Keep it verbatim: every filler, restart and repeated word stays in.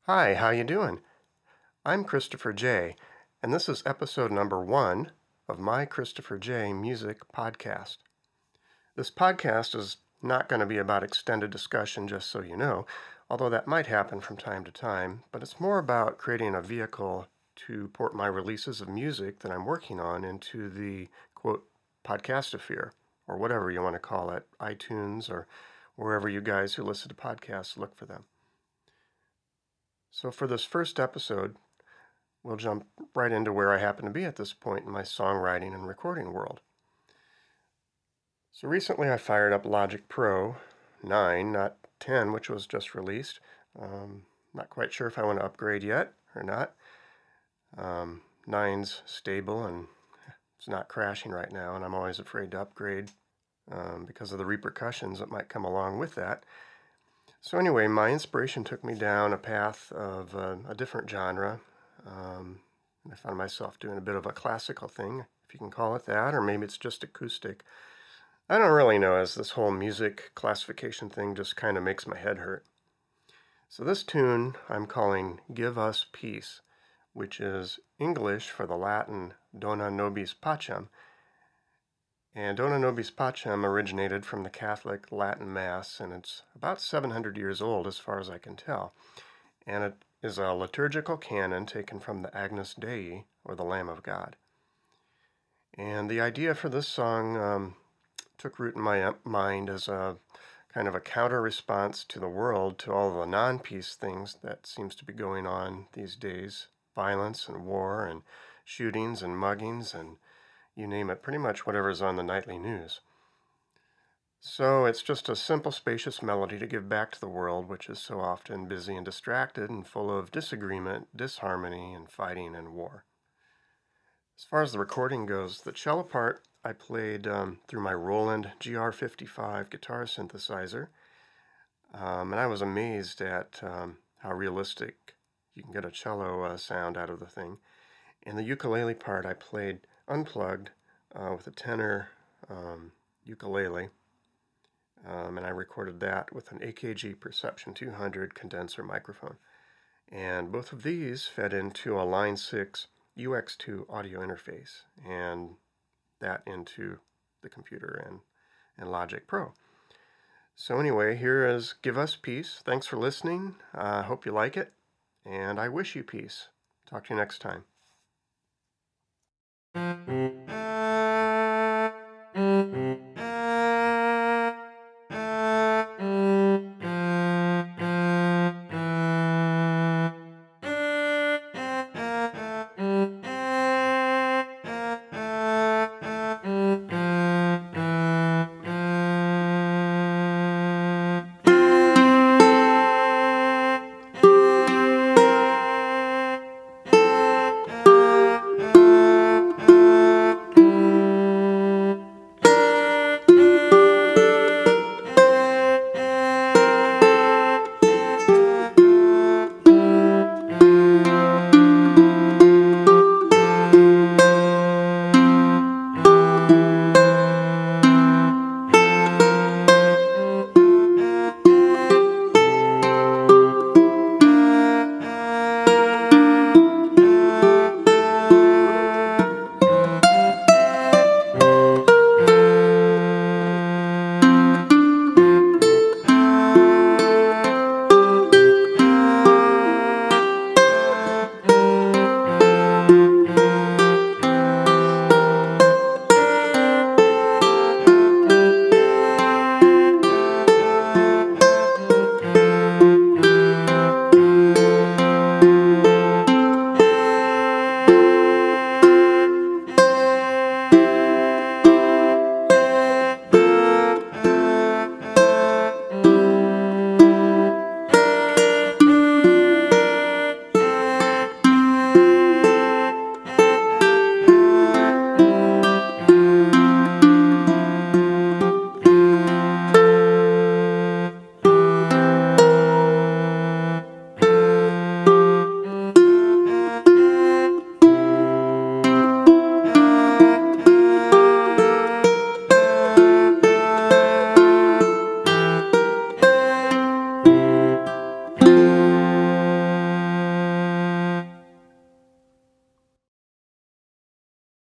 Hi, how you doing? I'm Christopher J, and this is episode number one of my Christopher J Music Podcast. This podcast is not going to be about extended discussion, just so you know, although that might happen from time to time, but it's more about creating a vehicle to port my releases of music that I'm working on into the, quote, podcastosphere, or whatever you want to call it, iTunes, or wherever you guys who listen to podcasts look for them. So for this first episode, we'll jump right into where I happen to be at this point in my songwriting and recording world. So recently I fired up Logic Pro nine, not ten, which was just released. Um, not quite sure if I want to upgrade yet or not. Um, nine's stable and it's not crashing right now, and I'm always afraid to upgrade um, because of the repercussions that might come along with that. So anyway, my inspiration took me down a path of uh, a different genre. Um, I found myself doing a bit of a classical thing, if you can call it that, or maybe it's just acoustic. I don't really know, as this whole music classification thing just kind of makes my head hurt. So this tune I'm calling Give Us Peace, which is English for the Latin Dona Nobis Pacem. And Dona Nobis Pacem originated from the Catholic Latin Mass, and it's about seven hundred years old as far as I can tell. And it is a liturgical canon taken from the Agnus Dei, or the Lamb of God. And the idea for this song um, took root in my mind as a kind of a counter response to the world, to all the non-peace things that seems to be going on these days. Violence and war and shootings and muggings and you name it, pretty much whatever's on the nightly news. So it's just a simple, spacious melody to give back to the world, which is so often busy and distracted and full of disagreement, disharmony, and fighting and war. As far as the recording goes, the cello part I played um, through my Roland G R fifty-five guitar synthesizer, um, and I was amazed at um, how realistic you can get a cello uh, sound out of the thing. And the ukulele part I played unplugged uh, with a tenor um, ukulele, um, and I recorded that with an A K G Perception two hundred condenser microphone. And both of these fed into a Line six U X two audio interface, and that into the computer and, and Logic Pro. So anyway, here is Give Us Peace. Thanks for listening. I uh, hope you like it, and I wish you peace. Talk to you next time.